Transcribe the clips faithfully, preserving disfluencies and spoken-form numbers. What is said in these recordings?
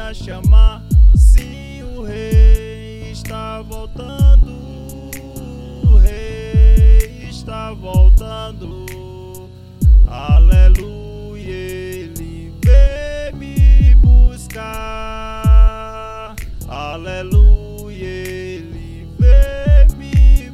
a chamar. Sim, o rei está voltando, o rei está voltando. Aleluia, ele veio me buscar. Aleluia, ele veio me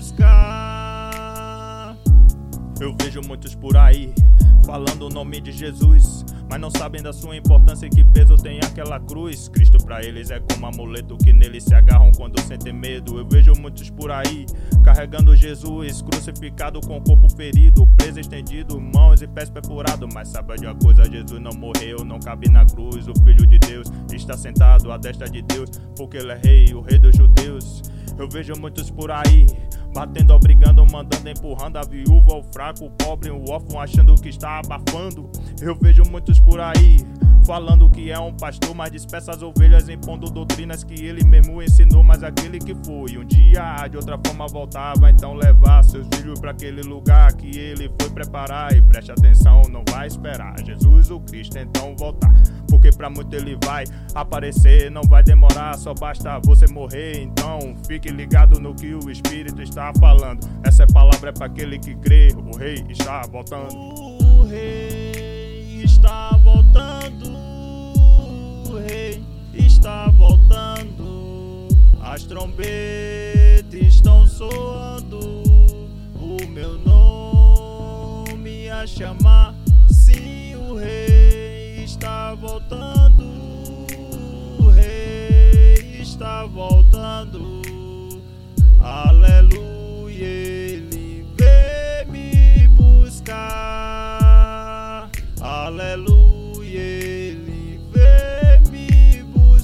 buscar. Eu vejo muitos por aí falando o nome de Jesus, mas não sabem da sua importância e que peso tem aquela cruz. Cristo pra eles é como amuleto que neles se agarram quando sentem medo. Eu vejo muitos por aí carregando Jesus, crucificado com o corpo ferido, preso estendido, mãos e pés perfurados. Mas sabe de uma coisa, Jesus não morreu, não cabe na cruz. O Filho de Deus está sentado à destra de Deus, porque ele é rei, o rei dos judeus. Eu vejo muitos por aí batendo, obrigando, mandando, empurrando a viúva, o fraco, o pobre, o órfão, achando que está abafando. Eu vejo muitos por aí falando que é um pastor, mas dispersa as ovelhas, impondo doutrinas que ele mesmo ensinou. Mas aquele que foi um dia de outra forma voltava, então levar seus filhos para aquele lugar que ele foi preparar. E preste atenção, não vai esperar Jesus o Cristo então voltar, porque pra muito ele vai aparecer, não vai demorar, só basta você morrer. Então fique ligado no que o Espírito está falando. Essa palavra é para aquele que crê, o rei está voltando. O rei está voltando, o rei está voltando. As trombetas estão soando, o meu nome a chamar. Sim, o rei está voltando, o rei está voltando. Aleluia, ele veio me buscar. Aleluia, ele veio me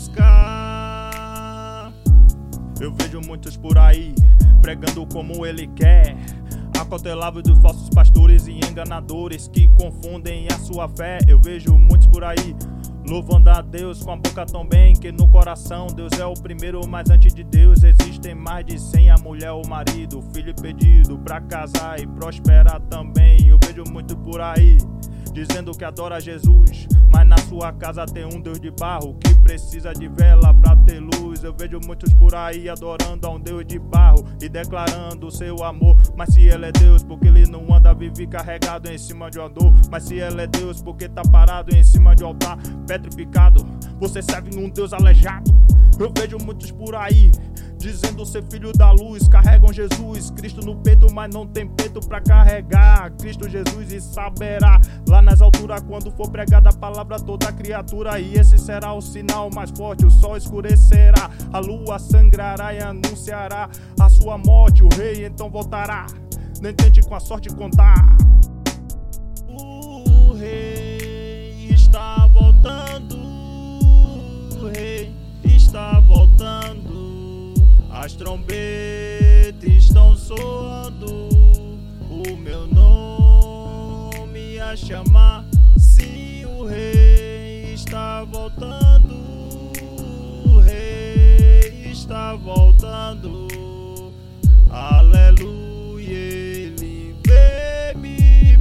buscar. Eu vejo muitos por aí pregando como ele quer, acautelável dos falsos pastores e enganadores que confundem a sua fé. Eu vejo muitos por aí louvando a Deus com a boca tão bem que no coração Deus é o primeiro, mas antes de Deus existem mais de cem: a mulher, o marido, o filho pedido pra casar e prosperar também. Eu vejo muito por aí dizendo que adora Jesus, mas na sua casa tem um Deus de barro que precisa de vela pra ter luz. Eu vejo muitos por aí adorando a um Deus de barro e declarando o seu amor. Mas se ele é Deus, porque ele não anda vive carregado em cima de uma dor? Mas se ele é Deus, porque tá parado em cima de um altar petrificado? Você serve um Deus aleijado. Eu vejo muitos por aí dizendo ser filho da luz, carregam Jesus Cristo no peito, mas não tem peito pra carregar Cristo Jesus. E saberá lá nas alturas quando for pregada a palavra toda a criatura, e esse será o sinal mais forte: o sol escurecerá, a lua sangrará e anunciará a sua morte. O rei então voltará, nem tente com a sorte contar. O rei está voltando, o rei está voltando. As trombetas estão soando, o meu nome a chamar. Sim, o rei está voltando, o rei está voltando. Aleluia, ele veio me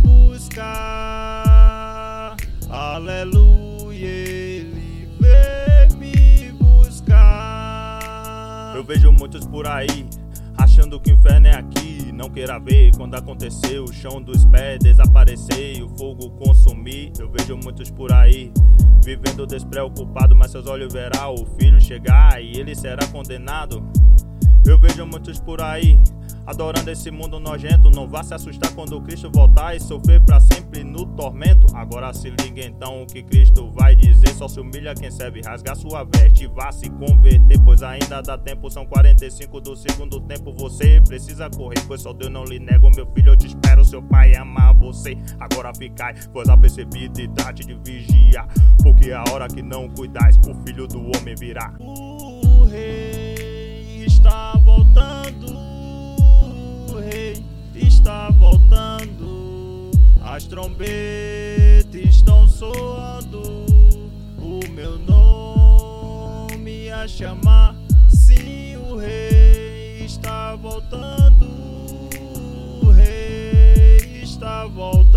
buscar. Aleluia, ele veio me buscar. Eu vejo muitos por aí achando que o inferno é aqui. Não queira ver quando aconteceu o chão dos pés desaparecer e o fogo consumir. Eu vejo muitos por aí vivendo despreocupado, mas seus olhos verá o filho chegar e ele será condenado. Eu vejo muitos por aí adorando esse mundo nojento. Não vá se assustar quando Cristo voltar e sofrer pra sempre no tormento. Agora se liga então o que Cristo vai dizer: só se humilha quem serve, rasga sua veste e vá se converter, pois ainda dá tempo. São quarenta e cinco do segundo tempo, você precisa correr, pois só Deus não lhe nega. Meu filho, eu te espero, seu pai ama você. Agora ficai, voz apercebida e trate de vigiar, porque a hora que não cuidais, o filho do homem virá. O rei está voltando, o rei está voltando. As trombetas estão soando, o meu nome a chamar. Sim, o rei está voltando, o rei está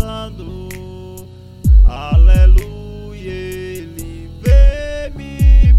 voltando. Aleluia, ele veio me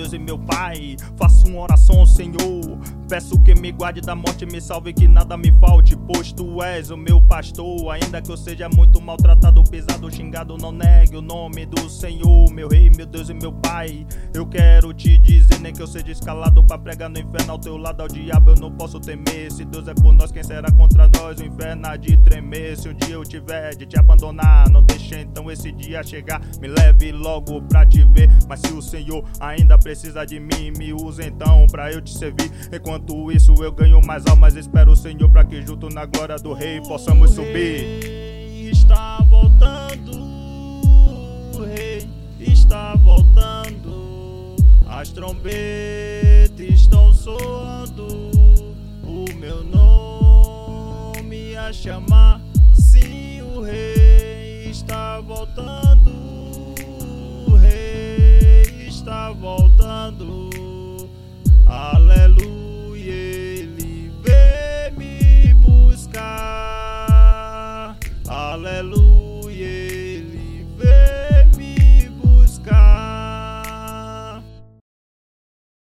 Deus e meu Pai, faço uma oração ao Senhor. Peço que me guarde da morte, me salve, que nada me falte, pois tu és o meu pastor. Ainda que eu seja muito maltratado, pisado, xingado, não negue o nome do Senhor. Meu Rei, meu Deus e meu Pai, eu quero te dizer, nem que eu seja escalado pra pregar no inferno ao teu lado, ao diabo eu não posso temer. Se Deus é por nós, quem será contra nós? O inferno há de tremer. Se um dia eu tiver de te abandonar, não deixe então esse dia chegar, me leve logo pra te ver. Mas se o Senhor ainda precisa de mim, me use então pra eu te servir. Enquanto isso eu ganho mais almas, espero o Senhor pra que junto na glória do Rei possamos subir. Está voltando, o Rei está voltando, as trombetas estão soando, o meu nome a chamar. Sim, o Rei está voltando, o Rei está voltando. Aleluia.